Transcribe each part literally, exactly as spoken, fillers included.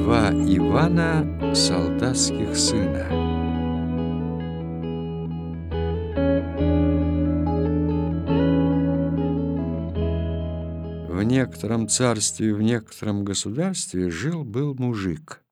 Два Ивана солдатских сына. В некотором царстве, в некотором государстве жил-был мужик.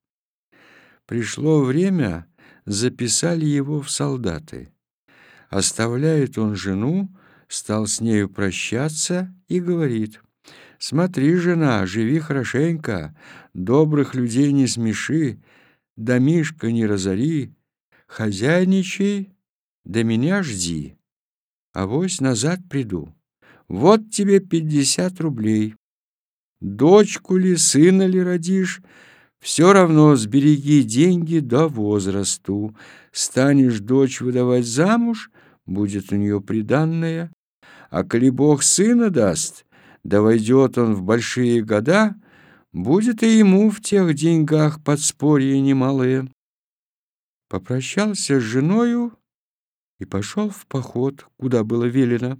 Пришло время, записали его в солдаты. Оставляет он жену, стал с нею прощаться и говорит: «Смотри, жена, живи хорошенько, добрых людей не смеши, домишко не разори, хозяйничай, да меня жди, авось назад приду. Вот тебе пятьдесят рублей. Дочку ли, сына ли родишь, все равно сбереги деньги до возрасту. Станешь дочь выдавать замуж, будет у нее приданное, а коли Бог сына даст, да войдет он в большие года, будет и ему в тех деньгах подспорье немалое». Попрощался с женою и пошел в поход, куда было велено.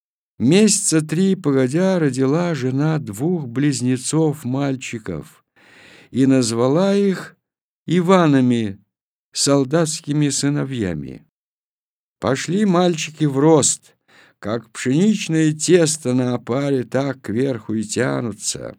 Месяца три погодя родила жена двух близнецов-мальчиков и назвала их Иванами, солдатскими сыновьями. Пошли мальчики в рост, как пшеничное тесто на опаре, так кверху и тянутся.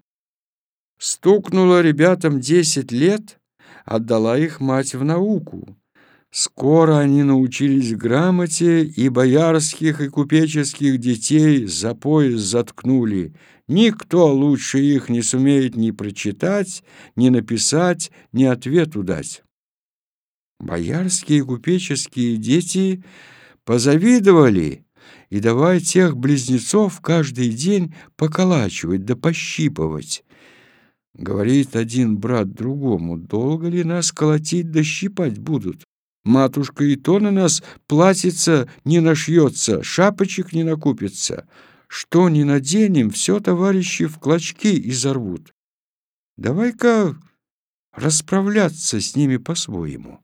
Стукнуло ребятам десять лет, отдала их мать в науку. Скоро они научились грамоте, и боярских, и купеческих детей за пояс заткнули. Никто лучше их не сумеет ни прочитать, ни написать, ни ответу дать. Боярские и купеческие дети позавидовали и давай тех близнецов каждый день поколачивать да пощипывать. Говорит один брат другому: «Долго ли нас колотить да щипать будут? Матушка и то на нас платьица не нашьется, шапочек не накупится. Что ни наденем, все товарищи в клочки изорвут. Давай-ка расправляться с ними по-своему».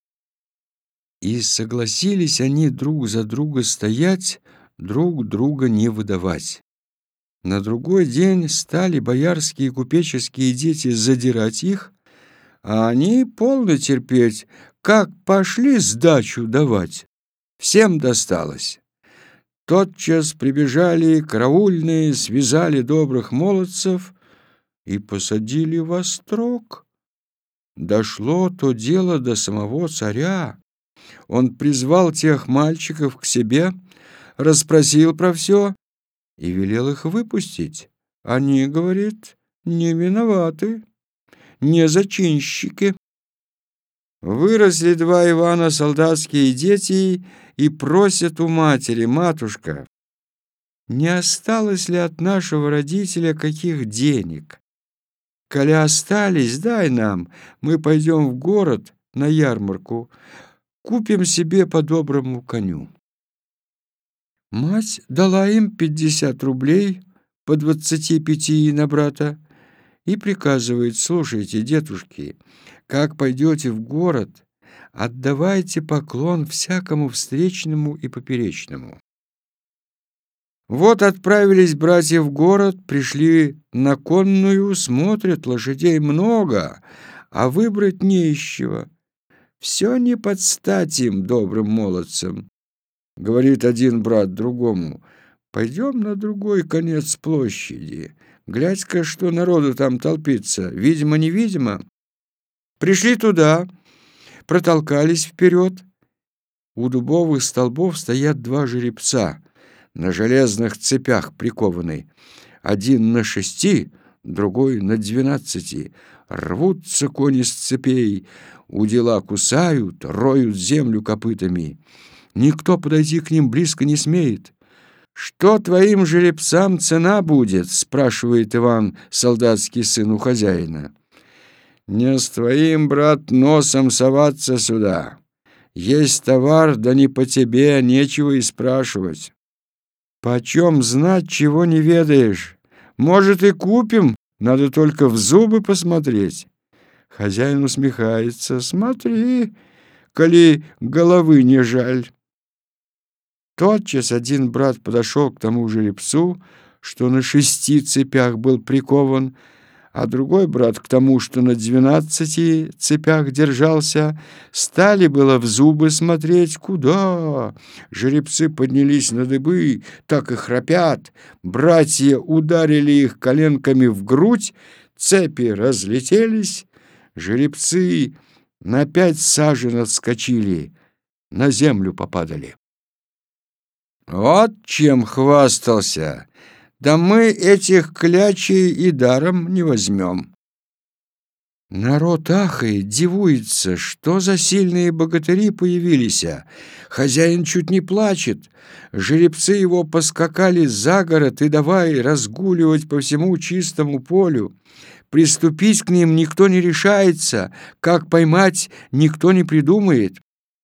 И согласились они друг за друга стоять, друг друга не выдавать. На другой день стали боярские и купеческие дети задирать их, а они полно терпеть, как пошли сдачу давать. Всем досталось. Тотчас прибежали караульные, связали добрых молодцев и посадили во строк. Дошло то дело до самого царя. Он призвал тех мальчиков к себе, расспросил про все и велел их выпустить. Они, говорит, не виноваты, не зачинщики. Выросли два Ивана солдатские дети и просят у матери: «Матушка, не осталось ли от нашего родителя каких денег? Коли остались, дай нам, мы пойдем в город на ярмарку, купим себе по доброму коню». Мать дала им пятьдесят рублей, по двадцати пяти на брата, и приказывает: «Слушайте, дедушки, как пойдете в город, отдавайте поклон всякому встречному и поперечному». Вот отправились братья в город, пришли на конную, смотрят, лошадей много, а выбрать не из чего. Все не под стать им, добрым молодцам. Говорит один брат другому: «Пойдем на другой конец площади. Глядь-ка, что народу там толпится, видимо-невидимо». Пришли туда, протолкались вперед. У дубовых столбов стоят два жеребца, на железных цепях прикованные. Один на шести, другой на двенадцати. Рвутся кони с цепей, удила кусают, роют землю копытами. Никто подойти к ним близко не смеет. «Что твоим жеребцам цена будет?» — спрашивает Иван, солдатский сын, у хозяина. «Не с твоим, брат, носом соваться сюда. Есть товар, да не по тебе, нечего и спрашивать». «Почем знать, чего не ведаешь? Может, и купим, надо только в зубы посмотреть». Хозяин усмехается: «Смотри, коли головы не жаль». Тотчас один брат подошел к тому жеребцу, что на шести цепях был прикован, а другой брат к тому, что на двенадцати цепях держался. Стали было в зубы смотреть, куда. Жеребцы поднялись на дыбы, так и храпят. Братья ударили их коленками в грудь, цепи разлетелись. Жеребцы на пять сажен отскочили, на землю попадали. Вот чем хвастался. Да мы этих клячей и даром не возьмем. Народ ахает, дивуется, что за сильные богатыри появились. Хозяин чуть не плачет. Жеребцы его поскакали за город и давай разгуливать по всему чистому полю. Приступить к ним никто не решается, как поймать никто не придумает.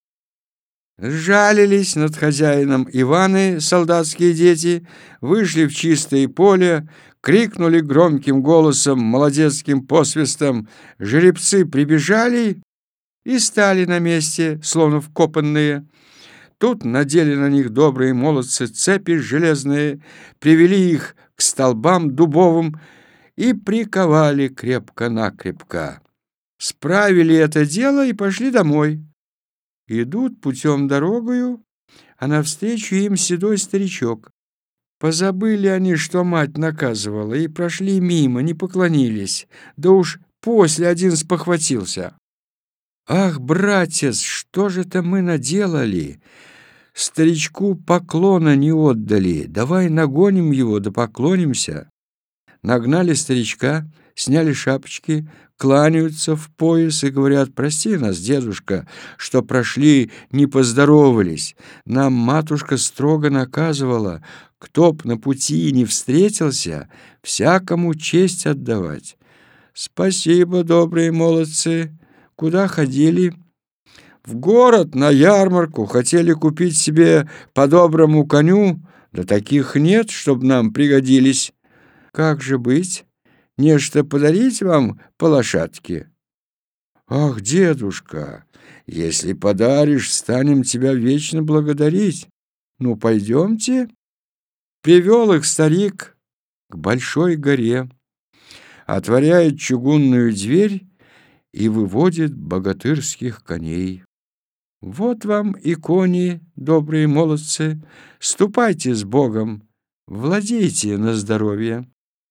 Сжалились над хозяином Иваны, солдатские дети, вышли в чистое поле, крикнули громким голосом, молодецким посвистом. Жеребцы прибежали и стали на месте, словно вкопанные. Тут надели на них добрые молодцы цепи железные, привели их к столбам дубовым и приковали крепко-накрепко. Справили это дело и пошли домой. Идут путем дорогою, а навстречу им седой старичок. Позабыли они, что мать наказывала, и прошли мимо, не поклонились. Да уж после один спохватился. «Ах, братец, что же это мы наделали? Старичку поклона не отдали. Давай нагоним его, да поклонимся». Нагнали старичка, сняли шапочки, кланяются в пояс и говорят: «Прости нас, дедушка, что прошли, не поздоровались. Нам матушка строго наказывала, кто б на пути не встретился, всякому честь отдавать». «Спасибо, добрые молодцы. Куда ходили?» «В город, на ярмарку. Хотели купить себе по доброму коню, да таких нет, чтоб нам пригодились». «Как же быть? Нечто подарить вам по лошадке?» «Ах, дедушка, если подаришь, станем тебя вечно благодарить. Ну, пойдемте». Привел их старик к большой горе, отворяет чугунную дверь и выводит богатырских коней. «Вот вам и кони, добрые молодцы, ступайте с Богом, владейте на здоровье».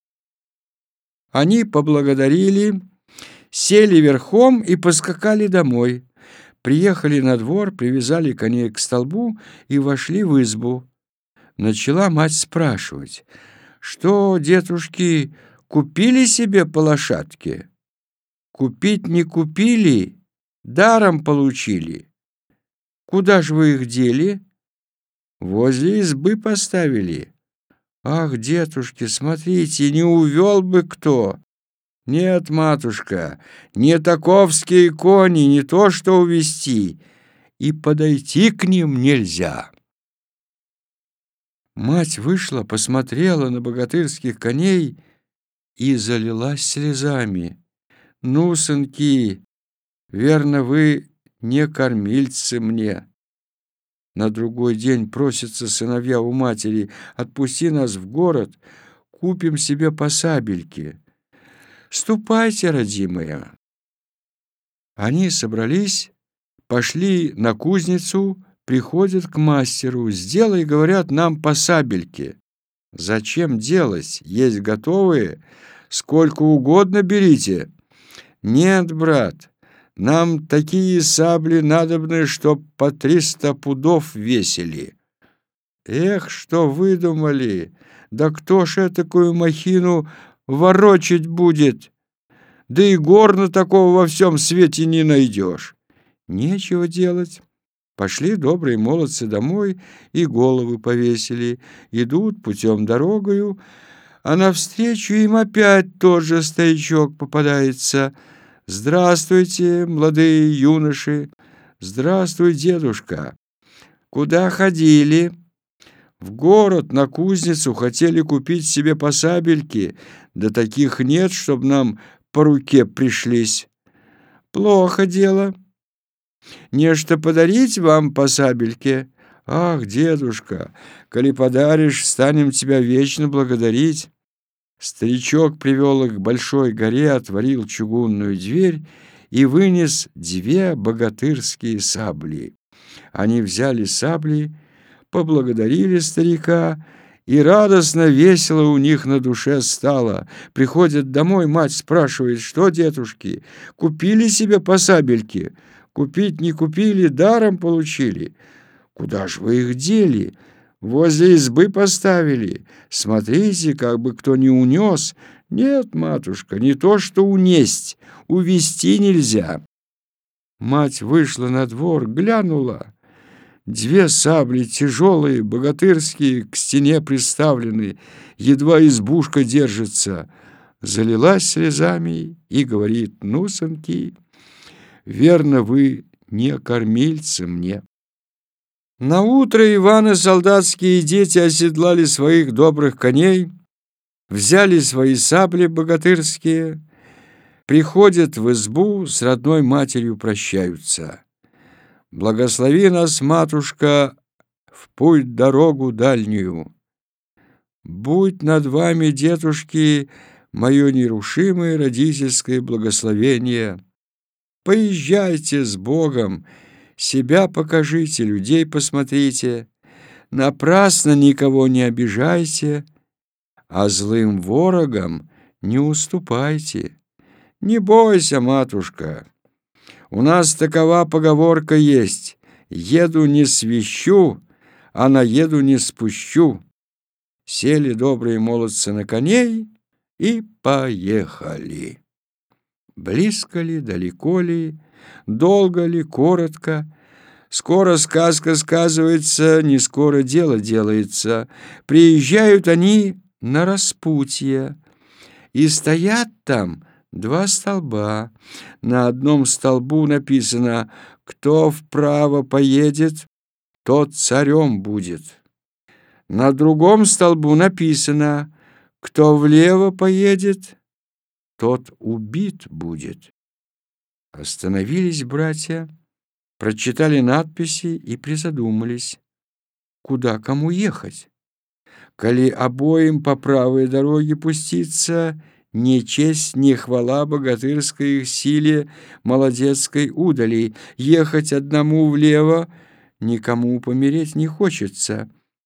Они поблагодарили, сели верхом и поскакали домой. Приехали на двор, привязали коней к столбу и вошли в избу. Начала мать спрашивать: «Что, детушки, купили себе по лошадке?» «Купить не купили, даром получили». «Куда же вы их дели?» «Возле избы поставили». «Ах, дедушки, смотрите, не увел бы кто!» «Нет, матушка, не таковские кони, не то что увести, и подойти к ним нельзя». Мать вышла, посмотрела на богатырских коней и залилась слезами. «Ну, сынки, верно, вы не кормильцы мне». На другой день просятся сыновья у матери: «Отпусти нас в город, купим себе по сабельке». «Ступайте, родимая». Они собрались, пошли на кузницу, приходят к мастеру: «Сделай, говорят, нам по сабельке». «Зачем делать? Есть готовые, сколько угодно берите». «Нет, брат, нам такие сабли надобны, чтоб по триста пудов весили». «Эх, что выдумали! Да кто ж этакую махину ворочать будет? Да и горна такого во всем свете не найдешь». Нечего делать. Пошли добрые молодцы домой и головы повесили. Идут путем дорогою, а навстречу им опять тот же старичок попадается. «Здравствуйте, молодые юноши!» «Здравствуй, дедушка! Куда ходили?» «В город, на кузницу, хотели купить себе по сабельке, да таких нет, чтоб нам по руке пришлись». «Плохо дело. Нечто подарить вам по сабельке?» «Ах, дедушка, коли подаришь, станем тебя вечно благодарить». Старичок привел их к большой горе, отворил чугунную дверь и вынес две богатырские сабли. Они взяли сабли, поблагодарили старика, и радостно, весело у них на душе стало. Приходят домой, мать спрашивает: «Что, дедушки, купили себе по сабельке?» «Купить не купили, даром получили». «Куда ж вы их дели?» «Возле избы поставили. Смотрите, как бы кто не унес». «Нет, матушка, не то что унесть, увести нельзя». Мать вышла на двор, глянула. Две сабли тяжелые, богатырские, к стене приставлены, едва избушка держится. Залилась слезами и говорит: «Ну, сынки, верно, вы не кормильцы мне». Наутро Иван и солдатские дети оседлали своих добрых коней, взяли свои сабли богатырские, приходят в избу, с родной матерью прощаются. «Благослови нас, матушка, в путь дорогу дальнюю. Будь над вами, дедушки, мое нерушимое родительское благословение. Поезжайте с Богом, себя покажите, людей посмотрите, напрасно никого не обижайте, а злым ворогам не уступайте. Не бойся, матушка». У нас такова поговорка есть: еду не свищу, а наеду не спущу. Сели добрые молодцы на коней и поехали. Близко ли, далеко ли, долго ли, коротко, скоро сказка сказывается, не скоро дело делается. Приезжают они на распутье, и стоят там два столба. На одном столбу написано: «Кто вправо поедет, тот царем будет». На другом столбу написано: «Кто влево поедет, тот убит будет». Остановились братья, прочитали надписи и призадумались, куда кому ехать. Коли обоим по правой дороге пуститься, ни честь, ни хвала богатырской их силе молодецкой удали. Ехать одному влево никому помереть не хочется.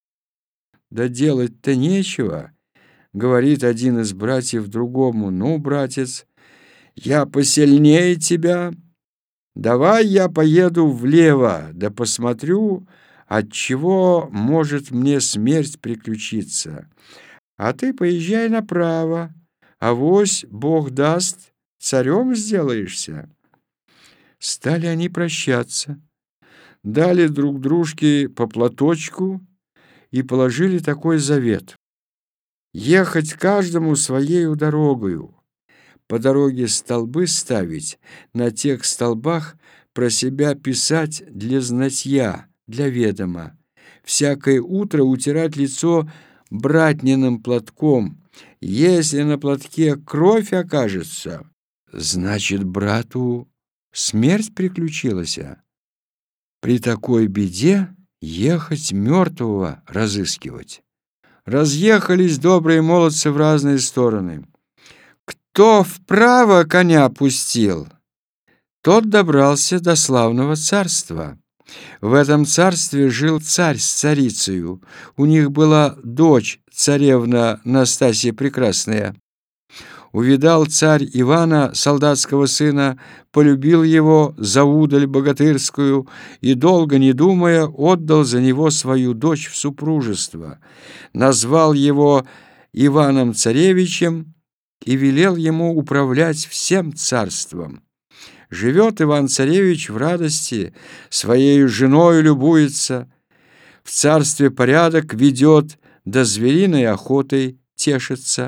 Да делать-то нечего, говорит один из братьев другому: «Ну, братец, я посильнее тебя, давай я поеду влево, да посмотрю, от чего может мне смерть приключиться. А ты поезжай направо, авось Бог даст, царем сделаешься». Стали они прощаться, дали друг дружке по платочку и положили такой завет: ехать каждому своею дорогою, по дороге столбы ставить, на тех столбах про себя писать для знатья, для ведома, всякое утро утирать лицо братниным платком. Если на платке кровь окажется, значит, брату смерть приключилась. При такой беде ехать мертвого разыскивать. Разъехались добрые молодцы в разные стороны. Кто вправо коня пустил, тот добрался до славного царства. В этом царстве жил царь с царицею. У них была дочь, царевна Настасья Прекрасная. Увидал царь Ивана, солдатского сына, полюбил его за удаль богатырскую и, долго не думая, отдал за него свою дочь в супружество. Назвал его Иваном-царевичем и велел ему управлять всем царством. Живет Иван-царевич в радости, своею женою любуется, в царстве порядок ведет, да звериной охотой тешится.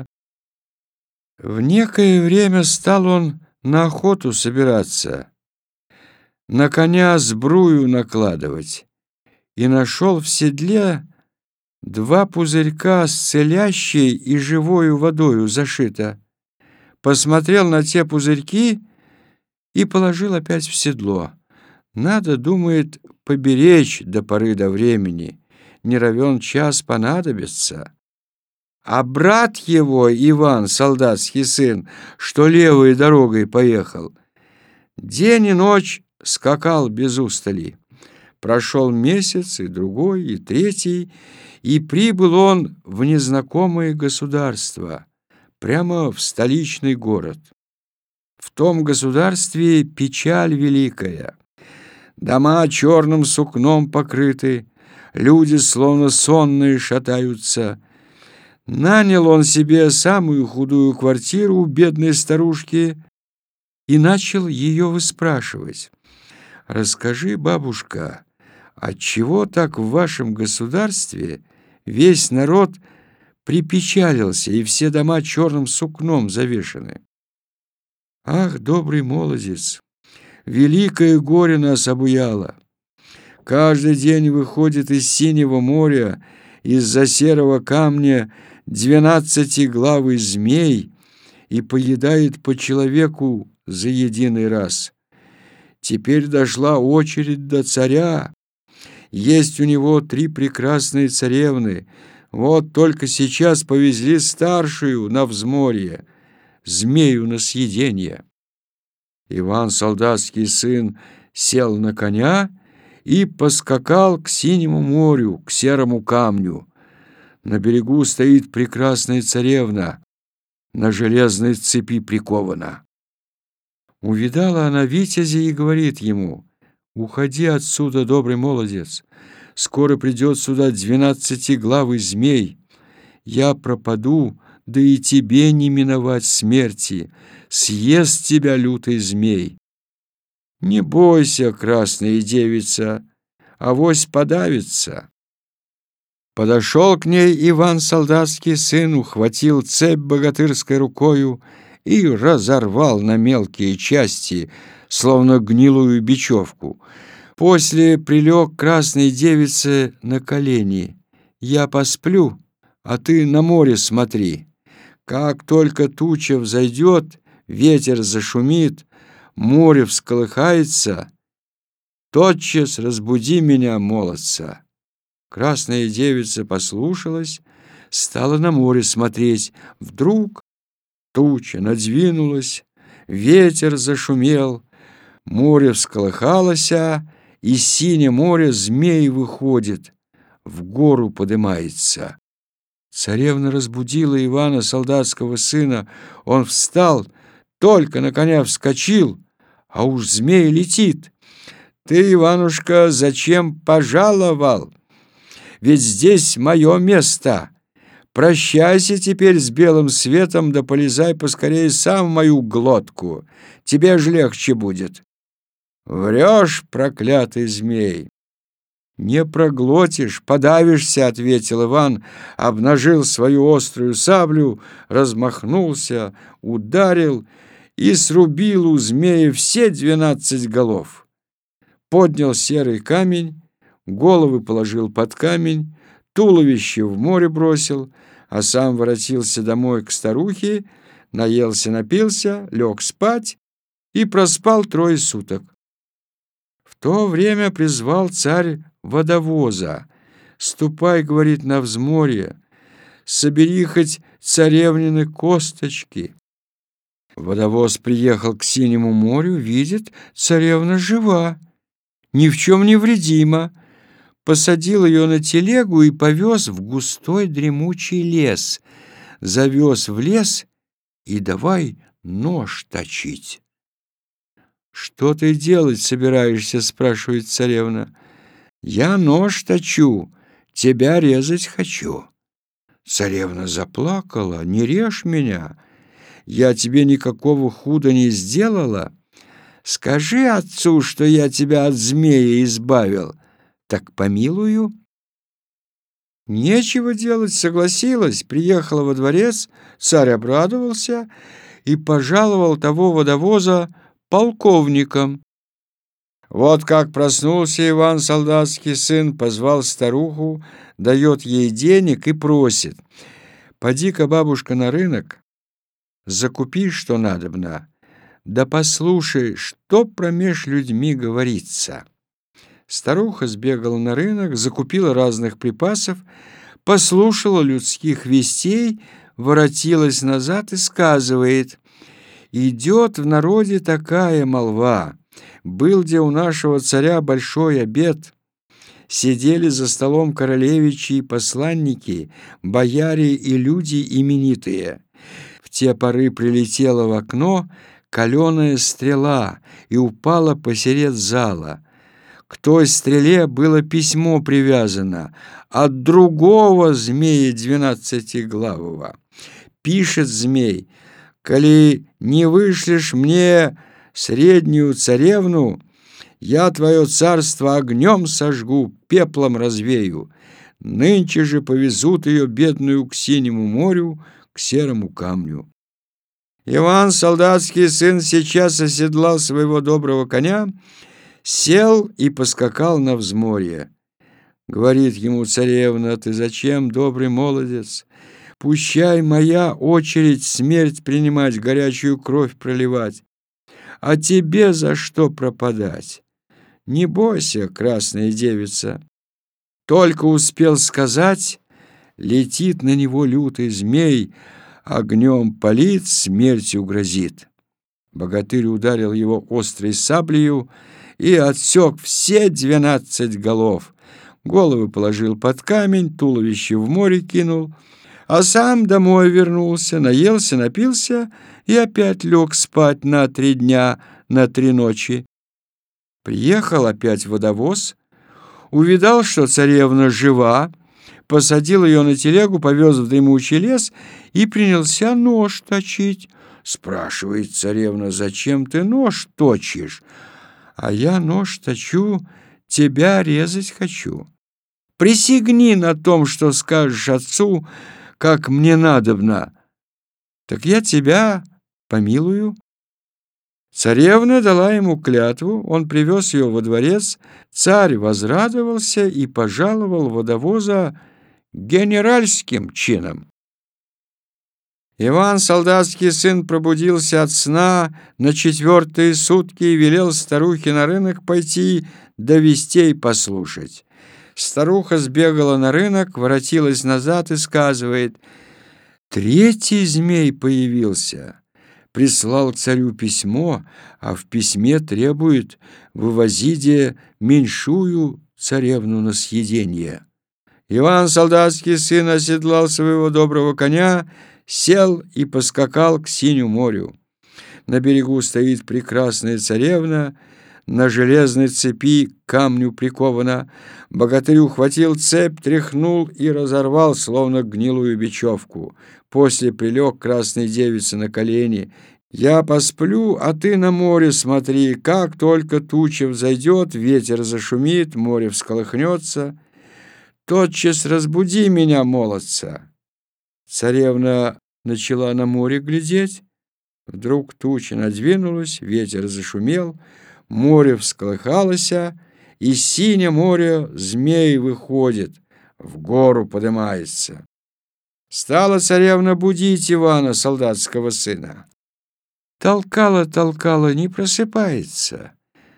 В некое время стал он на охоту собираться, на коня сбрую накладывать, и нашел в седле два пузырька с целящей и живою водою зашито. Посмотрел на те пузырьки и положил опять в седло. Надо, думает, поберечь до поры до времени, не равен час понадобится. а брат его, Иван, солдатский сын, что левой дорогой поехал, день и ночь скакал без устали. Прошел месяц, и другой, и третий, и прибыл он в незнакомое государство, прямо в столичный город. В том государстве печаль великая. Дома черным сукном покрыты, люди словно сонные шатаются. Нанял он себе самую худую квартиру у бедной старушки и начал ее выспрашивать. «Расскажи, бабушка, отчего так в вашем государстве весь народ припечалился, и все дома черным сукном завешаны?» «Ах, добрый молодец, великое горе нас обуяло. Каждый день выходит из синего моря, из-за серого камня двенадцатиглавый змей и поедает по человеку за единый раз. Теперь дошла очередь до царя. Есть у него три прекрасные царевны. Вот только сейчас повезли старшую на взморье, змею на съеденье». Иван, солдатский сын, сел на коня и поскакал к синему морю, к серому камню. На берегу стоит прекрасная царевна, на железной цепи прикована. Увидала она витязя и говорит ему: «Уходи отсюда, добрый молодец, скоро придет сюда двенадцатиглавый змей. Я пропаду, да и тебе не миновать смерти, съест тебя лютый змей. Не бойся, красная девица, авось подавится». Подошел к ней Иван, солдатский сын, ухватил цепь богатырской рукою и разорвал на мелкие части, словно гнилую бечевку. После прилег красной девице на колени. «Я посплю, а ты на море смотри. Как только туча взойдет, ветер зашумит, море всколыхается, тотчас разбуди меня, молодца». Красная девица послушалась, стала на море смотреть. Вдруг туча надвинулась, ветер зашумел, море всколыхалось, и синее море змей выходит, в гору подымается. Царевна разбудила Ивана, солдатского сына. Он встал, только на коня вскочил, а уж змей летит. «Ты, Иванушка, зачем пожаловал? Ведь здесь мое место. Прощайся теперь с белым светом, да полезай поскорее сам в мою глотку. Тебе же легче будет». «Врешь, проклятый змей!» «Не проглотишь, подавишься», — ответил Иван, обнажил свою острую саблю, размахнулся, ударил и срубил у змея все двенадцать голов. Поднял серый камень, головы положил под камень, туловище в море бросил, а сам воротился домой к старухе, наелся, напился, лег спать и проспал трое суток. В то время призвал царь водовоза. «Ступай, — говорит, — на взморье, собери хоть царевнины косточки». Водовоз приехал к синему морю, видит, царевна жива, ни в чем не вредима. Посадил ее на телегу и повез в густой дремучий лес. Завез в лес и давай нож точить. «Что ты делать собираешься?» — спрашивает царевна. «Я нож точу, тебя резать хочу». Царевна заплакала: «Не режь меня, я тебе никакого худа не сделала. Скажи отцу, что я тебя от змея избавил, так помилую». Нечего делать, согласилась, приехала во дворец, царь обрадовался и пожаловал того водовоза полковником. Вот как проснулся Иван, солдатский сын, позвал старуху, дает ей денег и просит: «Поди-ка, бабушка, на рынок, закупи, что надобно, да послушай, что промеж людьми говорится». Старуха сбегала на рынок, закупила разных припасов, послушала людских вестей, воротилась назад и сказывает: «Идет в народе такая молва. Был где у нашего царя большой обед. Сидели за столом королевичи и посланники, бояре и люди именитые. В те поры прилетела в окно каленая стрела и упала посеред зала. К той стреле было письмо привязано от другого змея двенадцатиглавого. Пишет змей: «Коли не вышлешь мне среднюю царевну, я твое царство огнем сожгу, пеплом развею. Нынче же повезут ее, бедную, к синему морю, к серому камню». Иван, солдатский сын, сейчас оседлал своего доброго коня, сел и поскакал на взморье. Говорит ему царевна: «Ты зачем, добрый молодец? Пущай моя очередь смерть принимать, горячую кровь проливать. А тебе за что пропадать? Не бойся, красная девица». Только успел сказать, летит на него лютый змей, огнем палит, смертью грозит. Богатырь ударил его острой саблею и отсек все двенадцать голов. Головы положил под камень, туловище в море кинул, а сам домой вернулся, наелся, напился и опять лег спать на три дня, на три ночи. Приехал опять водовоз, увидал, что царевна жива, посадил ее на телегу, повез в дремучий лес и принялся нож точить. Спрашивает царевна: «Зачем ты нож точишь?» «А я нож точу, тебя резать хочу. Присягни на том, что скажешь отцу, как мне надобно, так я тебя помилую». Царевна дала ему клятву, он привез ее во дворец, царь возрадовался и пожаловал водовоза генеральским чином. Иван, солдатский сын, пробудился от сна на четвертые сутки и велел старухе на рынок пойти, да вестей послушать. Старуха сбегала на рынок, воротилась назад и сказывает: «Третий змей появился. Прислал царю письмо, а в письме требует вывозить меньшую царевну на съедение». Иван, солдатский сын, оседлал своего доброго коня, сел и поскакал к синему морю. На берегу стоит прекрасная царевна, на железной цепи к камню прикована. Богатырь ухватил цепь, тряхнул и разорвал, словно гнилую бечевку. После прилег красной девице на колени. «Я посплю, а ты на море смотри. Как только туча взойдет, ветер зашумит, море всколыхнется. Тотчас разбуди меня, молодца». Царевна начала на море глядеть. Вдруг туча надвинулась, ветер зашумел, море всколыхалось, из синего моря змей выходит, в гору поднимается. Стала царевна будить Ивана, солдатского сына. Толкала, толкала, не просыпается.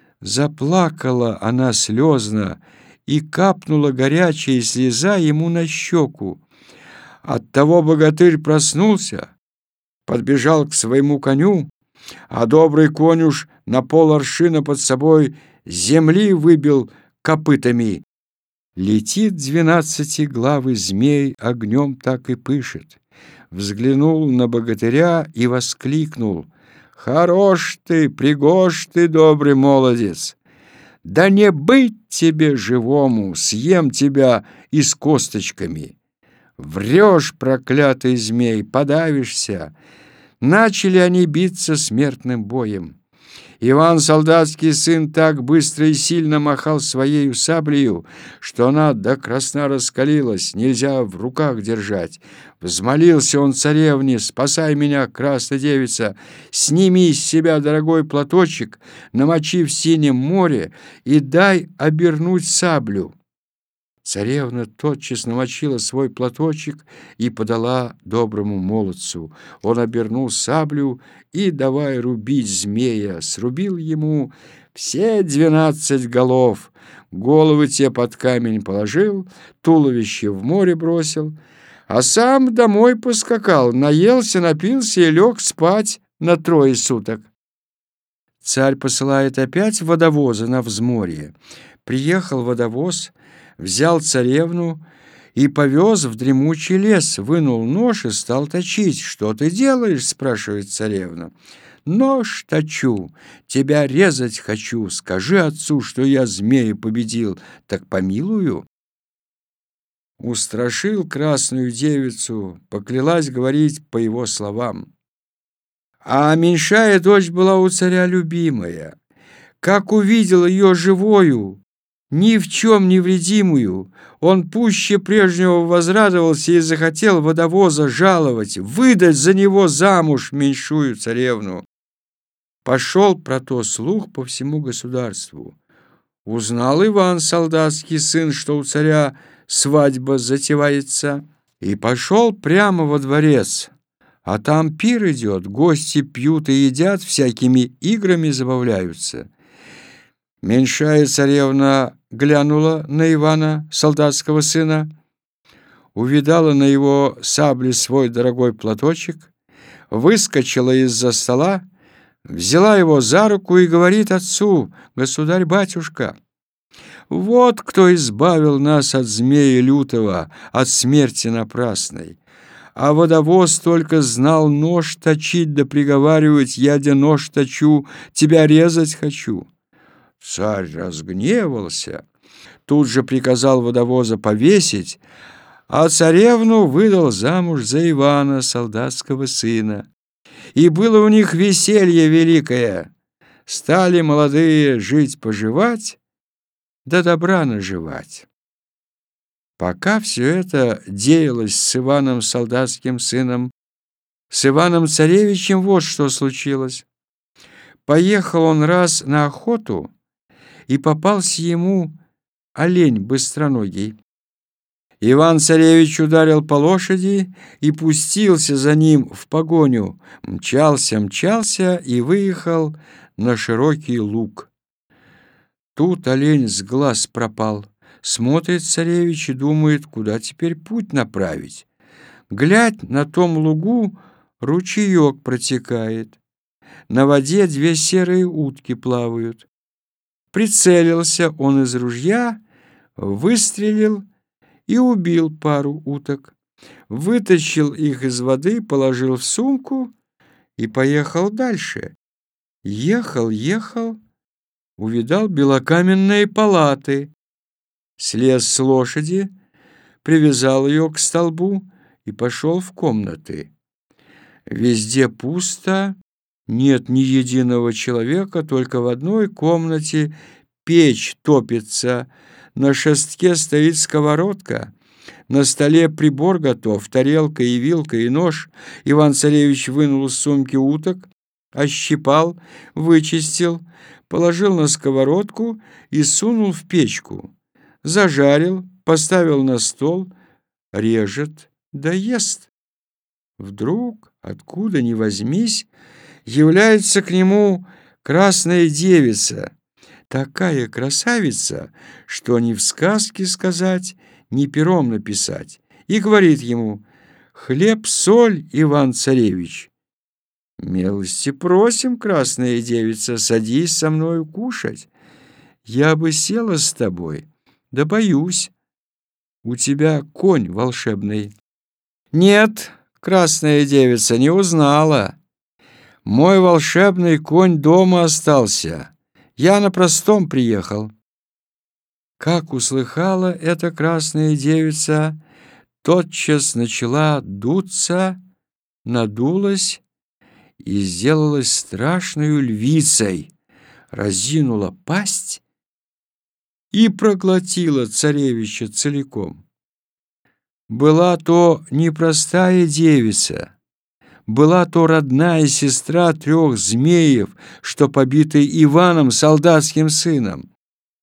Заплакала она слезно, и капнула горячая слеза ему на щеку. Оттого богатырь проснулся, подбежал к своему коню, а добрый конь уж на пол аршина под собой земли выбил копытами. Летит двенадцатиглавый змей, огнем так и пышет. Взглянул на богатыря и воскликнул: «Хорош ты, пригож ты, добрый молодец! Да не быть тебе живому, съем тебя и с косточками! Врешь, проклятый змей, подавишься!» Начали они биться смертным боем. Иван, солдатский сын, так быстро и сильно махал своею саблею, что она до красна раскалилась, нельзя в руках держать. Взмолился он царевне: «Спасай меня, красная девица, сними с себя дорогой платочек, намочи в синем море и дай обернуть саблю». Царевна тотчас намочила свой платочек и подала доброму молодцу. Он обернул саблю и давай рубить змея, срубил ему все двенадцать голов. Головы те под камень положил, туловище в море бросил, а сам домой поскакал, наелся, напился и лег спать на трое суток. Царь посылает опять водовоза на взморье. Приехал водовоз, взял царевну и повез в дремучий лес, вынул нож и стал точить. «Что ты делаешь?» — спрашивает царевна. «Нож точу, тебя резать хочу. Скажи отцу, что я змея победил, так помилую». Устрашил красную девицу, поклялась говорить по его словам. А меньшая дочь была у царя любимая. Как увидел ее живою, ни в чем невредимую, он пуще прежнего возрадовался и захотел водовоза жаловать, выдать за него замуж меньшую царевну. Пошел про то слух по всему государству. Узнал Иван, солдатский сын, что у царя свадьба затевается, и пошел прямо во дворец. А там пир идет, гости пьют и едят, всякими играми забавляются. Меньшая царевна глянула на Ивана, солдатского сына, увидала на его сабле свой дорогой платочек, выскочила из-за стола, взяла его за руку и говорит отцу: «Государь-батюшка, вот кто избавил нас от змея лютого, от смерти напрасной. А водовоз только знал нож точить да приговаривать: я де нож точу, тебя резать хочу». Царь разгневался, тут же приказал водовоза повесить, а царевну выдал замуж за Ивана, солдатского сына. И было у них веселье великое. Стали молодые жить-поживать, да добра наживать. Пока все это деялось с Иваном, солдатским сыном, с Иваном Царевичем вот что случилось. Поехал он раз на охоту, и попался ему олень быстроногий. Иван-царевич ударил по лошади и пустился за ним в погоню, мчался, мчался и выехал на широкий луг. Тут олень с глаз пропал. Смотрит царевич и думает, куда теперь путь направить. Глядь, на том лугу ручеек протекает. На воде две серые утки плавают. Прицелился он из ружья, выстрелил и убил пару уток. Вытащил их из воды, положил в сумку и поехал дальше. Ехал, ехал, увидал белокаменные палаты. Слез с лошади, привязал ее к столбу и пошел в комнаты. Везде пусто, нет ни единого человека, только в одной комнате печь топится, на шестке стоит сковородка, на столе прибор готов, тарелка и вилка и нож. Иван-царевич вынул из сумки уток, ощипал, вычистил, положил на сковородку и сунул в печку. Зажарил, поставил на стол, режет да ест. Вдруг, откуда ни возьмись, является к нему красная девица, такая красавица, что ни в сказке сказать, ни пером написать, и говорит ему: «Хлеб-соль, Иван-царевич». «Милости просим, красная девица, садись со мною кушать. Я бы села с тобой, да боюсь, у тебя конь волшебный». «Нет, красная девица, не узнала. Мой волшебный конь дома остался. Я на простом приехал». Как услыхала эта красная девица, тотчас начала дуться, надулась и сделалась страшной львицей, разинула пасть и проглотила царевича целиком. Была то непростая девица, была то родная сестра трех змеев, что побиты Иваном, солдатским сыном.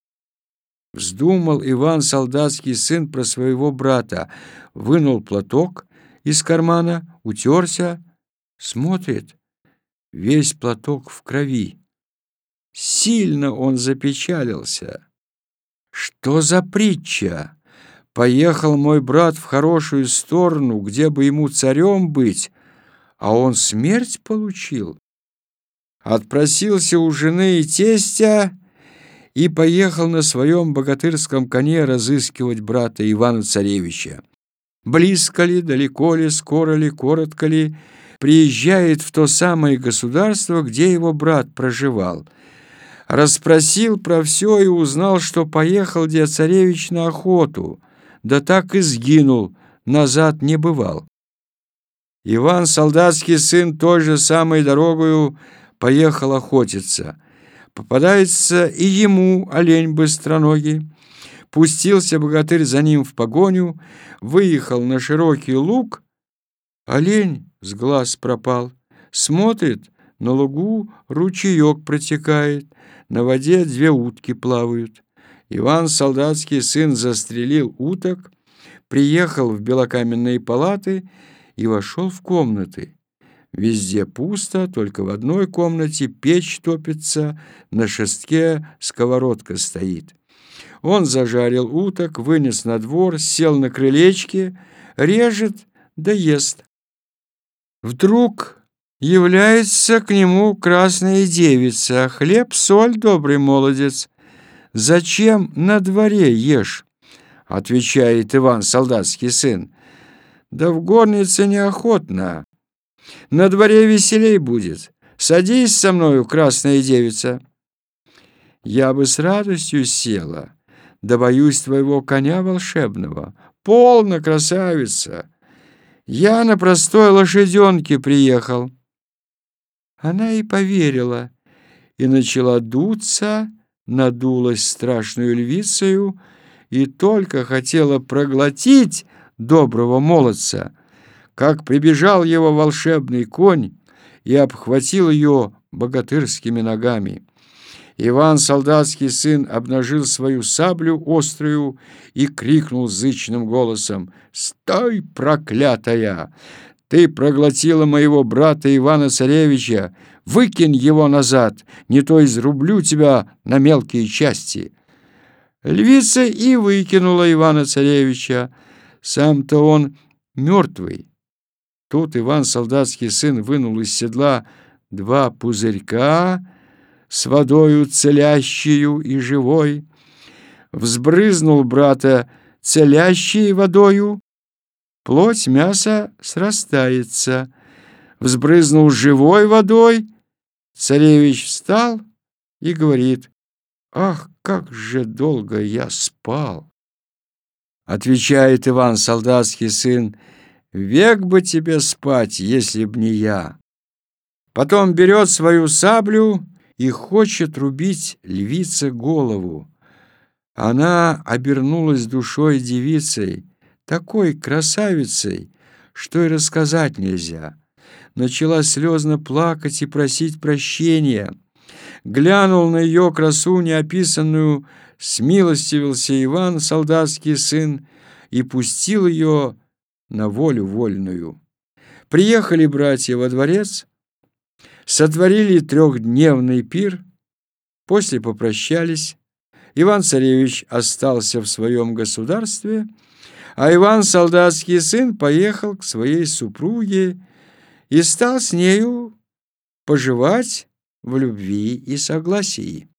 Вздумал Иван, солдатский сын, про своего брата, вынул платок из кармана, утерся, смотрит, весь платок в крови. Сильно он запечалился. Что за притча? Поехал мой брат в хорошую сторону, где бы ему царем быть, а он смерть получил. Отпросился у жены и тестя и поехал на своем богатырском коне разыскивать брата Ивана-Царевича. Близко ли, далеко ли, скоро ли, коротко ли, приезжает в то самое государство, где его брат проживал. Расспросил про все и узнал, что поехал дед царевич на охоту, да так и сгинул, назад не бывал. Иван, солдатский сын, той же самой дорогою поехал охотиться. Попадается и ему олень быстроногий. Пустился богатырь за ним в погоню, выехал на широкий луг. Олень с глаз пропал. Смотрит, на лугу ручеек протекает, на воде две утки плавают. Иван, солдатский сын, застрелил уток, приехал в белокаменные палаты и вошел в комнаты. Везде пусто, только в одной комнате печь топится, на шестке сковородка стоит. Он зажарил уток, вынес на двор, сел на крылечке, режет да ест. Вдруг является к нему красная девица. «Хлеб, соль, добрый молодец, зачем на дворе ешь?» — отвечает Иван, солдатский сын. «Да в горнице неохотно. На дворе веселей будет. Садись со мною, красная девица». «Я бы с радостью села, да боюсь твоего коня волшебного». «Полно, красавица! Я на простой лошаденке приехал». Она и поверила, и начала дуться, надулась страшную львицею и только хотела проглотить доброго молодца, как прибежал его волшебный конь и обхватил ее богатырскими ногами. Иван, солдатский сын, обнажил свою саблю острую и крикнул зычным голосом: «Стой, проклятая! Ты проглотила моего брата Ивана-Царевича! Выкинь его назад, не то изрублю тебя на мелкие части!» Львица и выкинула Ивана-Царевича. Сам-то он мертвый. Тут Иван, солдатский сын, вынул из седла два пузырька с водою целящую и живой, взбрызнул брата целящей водою, плоть мяса срастается, взбрызнул живой водой, царевич встал и говорит: «Ах, как же долго я спал!» Отвечает Иван, солдатский сын: «Век бы тебе спать, если б не я». Потом берет свою саблю и хочет рубить львице голову. Она обернулась душой девицей, такой красавицей, что и рассказать нельзя. Начала слезно плакать и просить прощения. Глянул на ее красу неописанную, смилостивился Иван, солдатский сын, и пустил ее на волю вольную. Приехали братья во дворец, сотворили трехдневный пир, после попрощались. Иван-царевич остался в своем государстве, а Иван, солдатский сын, поехал к своей супруге и стал с нею поживать в любви и согласии.